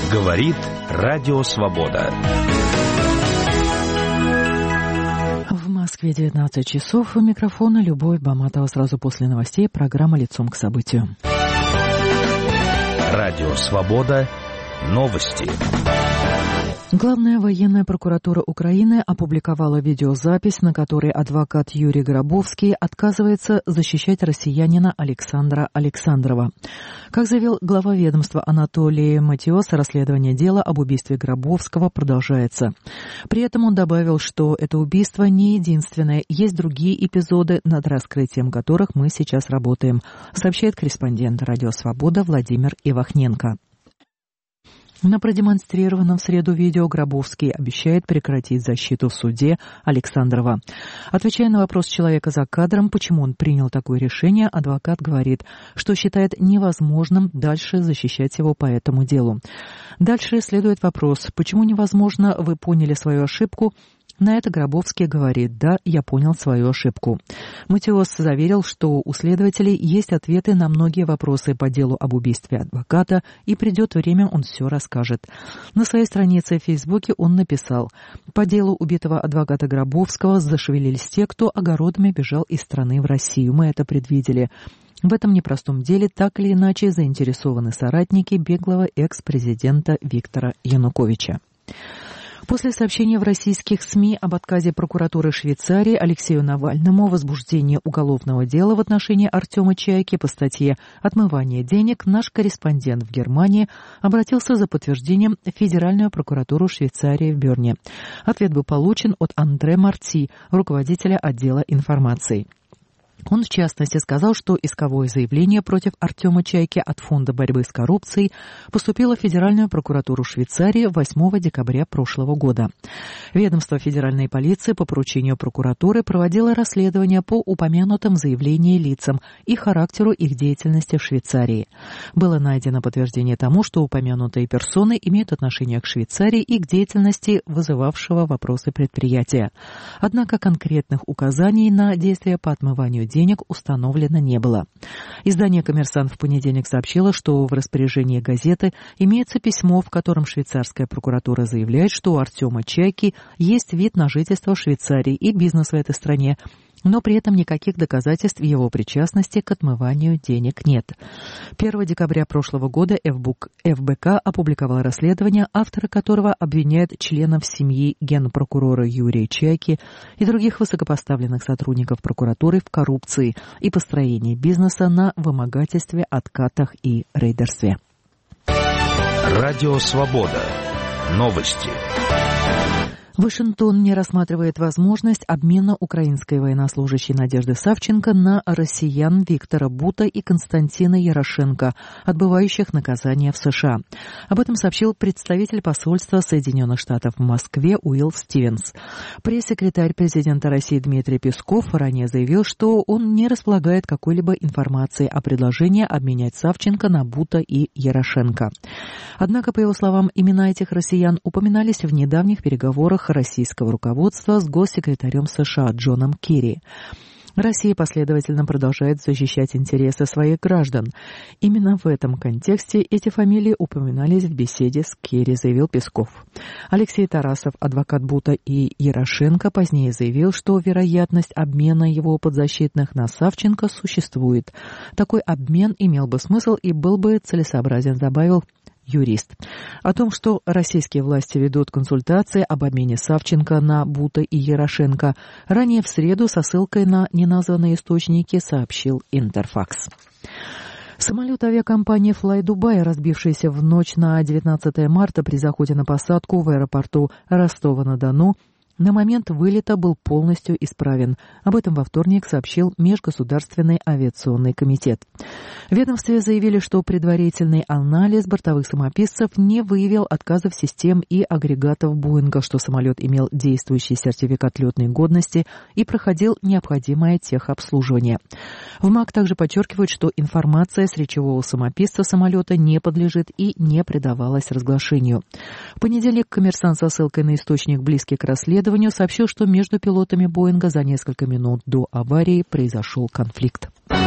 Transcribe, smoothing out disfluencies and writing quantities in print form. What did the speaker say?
Говорит Радио Свобода. В Москве 19 часов. У микрофона Любовь Баматова. Сразу после новостей программа «Лицом к событию». Радио Свобода. Новости. Главная военная прокуратура Украины опубликовала видеозапись, на которой адвокат Юрий Гробовский отказывается защищать россиянина Александра Александрова. Как заявил глава ведомства Анатолий Матиос, расследование дела об убийстве Гробовского продолжается. При этом он добавил, что это убийство не единственное, есть другие эпизоды, над раскрытием которых мы сейчас работаем, сообщает корреспондент «Радио Свобода» Владимир Ивахненко. На продемонстрированном в среду видео Гробовский обещает прекратить защиту в суде Александрова. Отвечая на вопрос человека за кадром, почему он принял такое решение, адвокат говорит, что считает невозможным дальше защищать его по этому делу. Дальше следует вопрос, почему невозможно, вы поняли свою ошибку? На это Гробовский говорит: «Да, я понял свою ошибку». Матиос заверил, что у следователей есть ответы на многие вопросы по делу об убийстве адвоката, и придет время, он все расскажет. На своей странице в Фейсбуке он написал: «По делу убитого адвоката Гробовского зашевелились те, кто огородами бежал из страны в Россию. Мы это предвидели. В этом непростом деле так или иначе заинтересованы соратники беглого экс-президента Виктора Януковича». После сообщения в российских СМИ об отказе прокуратуры Швейцарии Алексею Навальному возбуждения уголовного дела в отношении Артема Чайки по статье «Отмывание денег», наш корреспондент в Германии обратился за подтверждением в Федеральную прокуратуру Швейцарии в Берне. Ответ был получен от Андре Марти, руководителя отдела информации. Он, в частности, сказал, что исковое заявление против Артема Чайки от Фонда борьбы с коррупцией поступило в Федеральную прокуратуру Швейцарии 8 декабря прошлого года. Ведомство федеральной полиции по поручению прокуратуры проводило расследование по упомянутым в заявлении лицам и характеру их деятельности в Швейцарии. Было найдено подтверждение тому, что упомянутые персоны имеют отношение к Швейцарии и к деятельности вызывавшего вопросы предприятия. Однако конкретных указаний на действия по отмыванию денег установлено не было. Издание «Коммерсант» в понедельник сообщило, что в распоряжении газеты имеется письмо, в котором швейцарская прокуратура заявляет, что у Артема Чайки есть вид на жительство в Швейцарии и бизнес в этой стране, но при этом никаких доказательств его причастности к отмыванию денег нет. 1 декабря прошлого года ФБК опубликовал расследование, авторы которого обвиняют членов семьи генпрокурора Юрия Чайки и других высокопоставленных сотрудников прокуратуры в коррупции и построении бизнеса на вымогательстве, откатах и рейдерстве. Радио Свобода. Новости. Вашингтон не рассматривает возможность обмена украинской военнослужащей Надежды Савченко на россиян Виктора Бута и Константина Ярошенко, отбывающих наказание в США. Об этом сообщил представитель посольства Соединенных Штатов в Москве Уилл Стивенс. Пресс-секретарь президента России Дмитрий Песков ранее заявил, что он не располагает какой-либо информацией о предложении обменять Савченко на Бута и Ярошенко. Однако, по его словам, имена этих россиян упоминались в недавних переговорах российского руководства с госсекретарем США Джоном Керри. Россия последовательно продолжает защищать интересы своих граждан. Именно в этом контексте эти фамилии упоминались в беседе с Керри, заявил Песков. Алексей Тарасов, адвокат Бута и Ярошенко, позднее заявил, что вероятность обмена его подзащитных на Савченко существует. Такой обмен имел бы смысл и был бы целесообразен, добавил юрист. О том, что российские власти ведут консультации об обмене Савченко на Бута и Ярошенко, ранее в среду со ссылкой на неназванные источники сообщил Интерфакс. Самолет авиакомпании Fly Dubai, разбившийся в ночь на 19 марта при заходе на посадку в аэропорту Ростова-на-Дону, на момент вылета был полностью исправен. Об этом во вторник сообщил Межгосударственный авиационный комитет. В ведомстве заявили, что предварительный анализ бортовых самописцев не выявил отказов систем и агрегатов Боинга, что самолет имел действующий сертификат летной годности и проходил необходимое техобслуживание. В МАК также подчеркивают, что информация с речевого самописца самолета не подлежит и не предавалась разглашению. В понедельник «Коммерсант» со ссылкой на источник, близкий к расследованию, сообщил, что между пилотами Боинга за несколько минут до аварии произошел конфликт.